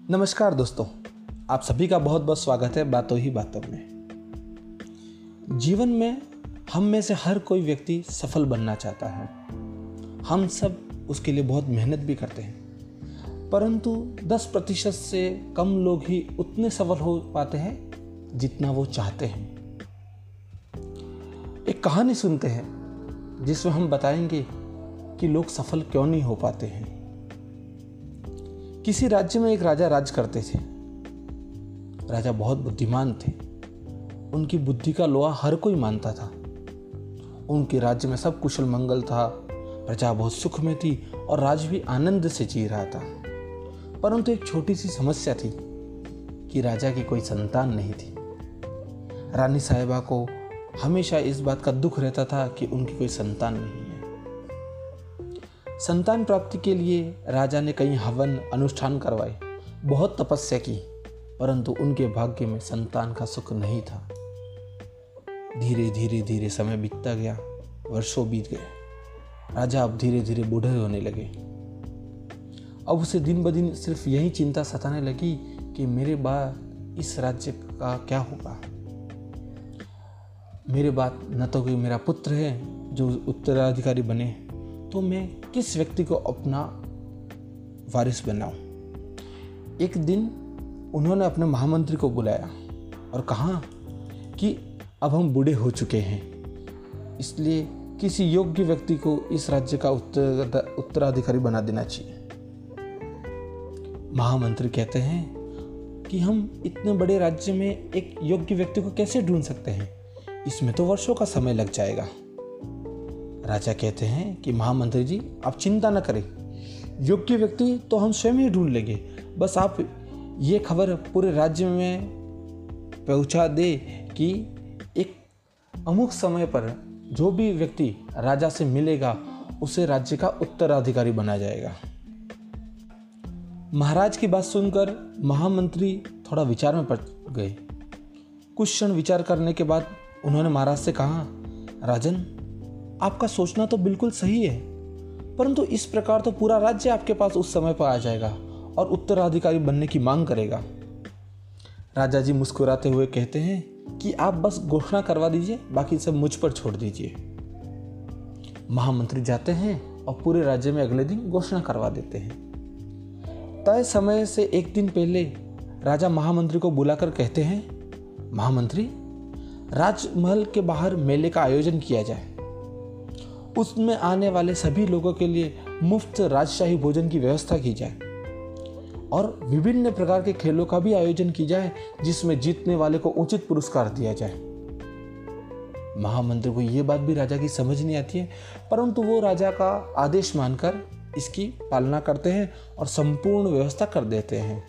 नमस्कार दोस्तों, आप सभी का बहुत बहुत स्वागत है बातों ही बातों में। जीवन में हम में से हर कोई व्यक्ति सफल बनना चाहता है। हम सब उसके लिए बहुत मेहनत भी करते हैं, परंतु 10% से कम लोग ही उतने सफल हो पाते हैं जितना वो चाहते हैं। एक कहानी सुनते हैं जिसमें हम बताएंगे कि लोग सफल क्यों नहीं हो पाते हैं। किसी राज्य में एक राजा राज करते थे। राजा बहुत बुद्धिमान थे। उनकी बुद्धि का लोहा हर कोई मानता था। उनके राज्य में सब कुशल मंगल था, प्रजा बहुत सुख में थी और राज भी आनंद से जी रहा था। परंतु एक छोटी सी समस्या थी कि राजा की कोई संतान नहीं थी। रानी साहिबा को हमेशा इस बात का दुख रहता था कि उनकी कोई संतान नहीं है। संतान प्राप्ति के लिए राजा ने कई हवन अनुष्ठान करवाए, बहुत तपस्या की, परंतु उनके भाग्य में संतान का सुख नहीं था। धीरे धीरे समय बीतता गया, वर्षों बीत गए। राजा अब धीरे धीरे बूढ़े होने लगे। अब उसे दिन ब दिन सिर्फ यही चिंता सताने लगी कि मेरे बाद इस राज्य का क्या होगा। मेरे बाद न तो कोई मेरा पुत्र है जो उत्तराधिकारी बने, तो मैं किस व्यक्ति को अपना वारिस बनाऊं। एक दिन उन्होंने अपने महामंत्री को बुलाया और कहा कि अब हम बूढ़े हो चुके हैं, इसलिए किसी योग्य व्यक्ति को इस राज्य का उत्तराधिकारी बना देना चाहिए। महामंत्री कहते हैं कि हम इतने बड़े राज्य में एक योग्य व्यक्ति को कैसे ढूंढ सकते हैं, इसमें तो वर्षों का समय लग जाएगा। राजा कहते हैं कि महामंत्री जी, आप चिंता न करें, योग्य व्यक्ति तो हम स्वयं ही ढूंढ लेंगे। बस आप ये खबर पूरे राज्य में पहुंचा दे कि एक अमुक समय पर जो भी व्यक्ति राजा से मिलेगा उसे राज्य का उत्तराधिकारी बनाया जाएगा। महाराज की बात सुनकर महामंत्री थोड़ा विचार में पड़ गए। कुछ क्षण विचार करने के बाद उन्होंने महाराज से कहा, राजन, आपका सोचना तो बिल्कुल सही है, परंतु इस प्रकार तो पूरा राज्य आपके पास उस समय पर आ जाएगा और उत्तराधिकारी बनने की मांग करेगा। राजा जी मुस्कुराते हुए कहते हैं कि आप बस घोषणा करवा दीजिए, बाकी सब मुझ पर छोड़ दीजिए। महामंत्री जाते हैं और पूरे राज्य में अगले दिन घोषणा करवा देते हैं। तय समय से एक दिन पहले राजा महामंत्री को बुलाकर कहते हैं, महामंत्री, राजमहल के बाहर मेले का आयोजन किया जाए। उसमें आने वाले सभी लोगों के लिए मुफ्त राजशाही भोजन की व्यवस्था की जाए और विभिन्न प्रकार के खेलों का भी आयोजन की जाए, जिसमें जीतने वाले को उचित पुरस्कार दिया जाए। महामंत्री को यह बात भी राजा की समझ नहीं आती है, परंतु वो राजा का आदेश मानकर इसकी पालना करते हैं और संपूर्ण व्यवस्था कर देते हैं।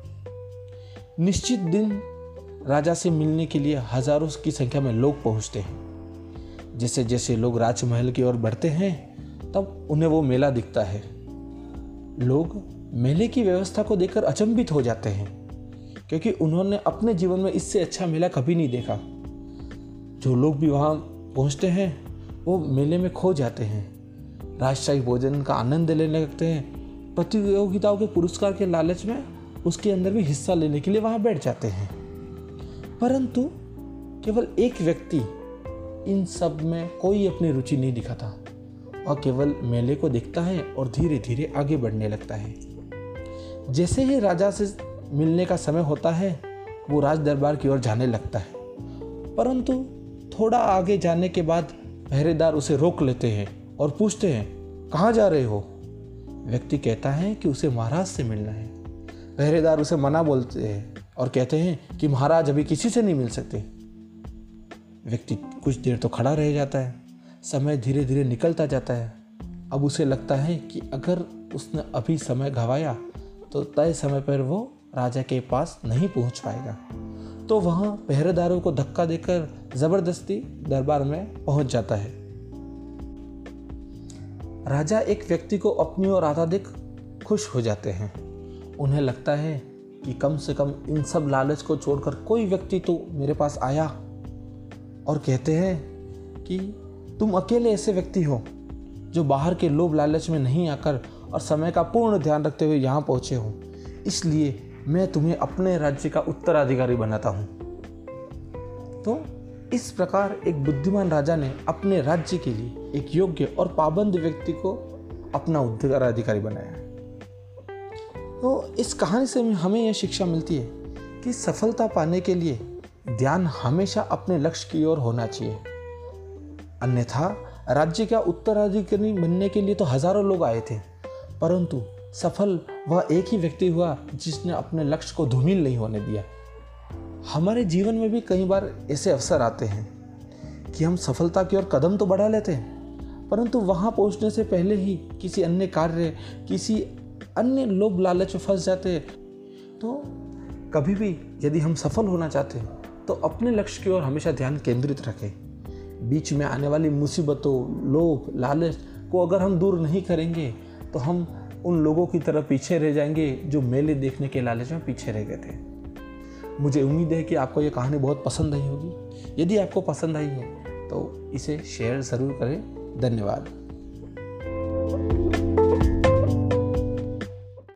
निश्चित दिन राजा से मिलने के लिए हजारों की संख्या में लोग पहुंचते हैं। जैसे जैसे लोग राजमहल की ओर बढ़ते हैं, तब उन्हें वो मेला दिखता है। लोग मेले की व्यवस्था को देखकर अचंभित हो जाते हैं, क्योंकि उन्होंने अपने जीवन में इससे अच्छा मेला कभी नहीं देखा। जो लोग भी वहाँ पहुँचते हैं वो मेले में खो जाते हैं, राजशाही भोजन का आनंद लेने लगते हैं, प्रतियोगिताओं के पुरस्कार के लालच में उसके अंदर भी हिस्सा लेने के लिए वहाँ बैठ जाते हैं। परंतु केवल एक व्यक्ति इन सब में कोई अपनी रुचि नहीं दिखाता और केवल मेले को देखता है और धीरे धीरे आगे बढ़ने लगता है। जैसे ही राजा से मिलने का समय होता है, वो राज दरबार की ओर जाने लगता है, परंतु थोड़ा आगे जाने के बाद पहरेदार उसे रोक लेते हैं और पूछते हैं, कहाँ जा रहे हो? व्यक्ति कहता है कि उसे महाराज से मिलना है। पहरेदार उसे मना बोलते हैं और कहते हैं कि महाराज अभी किसी से नहीं मिल सकते। व्यक्ति कुछ देर तो खड़ा रह जाता है। समय धीरे धीरे निकलता जाता है। अब उसे लगता है कि अगर उसने अभी समय गंवाया तो तय समय पर वो राजा के पास नहीं पहुंच पाएगा। तो वहाँ पहरेदारों को धक्का देकर जबरदस्ती दरबार में पहुंच जाता है। राजा एक व्यक्ति को अपनी ओर आता देख खुश हो जाते हैं। उन्हें लगता है कि कम से कम इन सब लालच को छोड़कर कोई व्यक्ति तो मेरे पास आया, और कहते हैं कि तुम अकेले ऐसे व्यक्ति हो जो बाहर के लोभ लालच में नहीं आकर और समय का पूर्ण ध्यान रखते हुए यहाँ पहुँचे हो, इसलिए मैं तुम्हें अपने राज्य का उत्तराधिकारी बनाता हूँ। तो इस प्रकार एक बुद्धिमान राजा ने अपने राज्य के लिए एक योग्य और पाबंद व्यक्ति को अपना उत्तराधिकारी बनाया। तो इस कहानी से हमें यह शिक्षा मिलती है कि सफलता पाने के लिए ध्यान हमेशा अपने लक्ष्य की ओर होना चाहिए, अन्यथा राज्य का उत्तराधिकारी बनने के लिए तो हजारों लोग आए थे, परंतु सफल वह एक ही व्यक्ति हुआ जिसने अपने लक्ष्य को धूमिल नहीं होने दिया। हमारे जीवन में भी कई बार ऐसे अवसर आते हैं कि हम सफलता की ओर कदम तो बढ़ा लेते हैं, परंतु वहां पहुंचने से पहले ही किसी अन्य कार्य, किसी अन्य लोभ लालच में फंस जाते हैं। तो कभी भी यदि हम सफल होना चाहते हैं तो अपने लक्ष्य की ओर हमेशा ध्यान केंद्रित रखें। बीच में आने वाली मुसीबतों, लोभ लालच को अगर हम दूर नहीं करेंगे तो हम उन लोगों की तरह पीछे रह जाएंगे जो मेले देखने के लालच में पीछे रह गए थे। मुझे उम्मीद है कि आपको ये कहानी बहुत पसंद आई होगी। यदि आपको पसंद आई है तो इसे शेयर ज़रूर करें। धन्यवाद।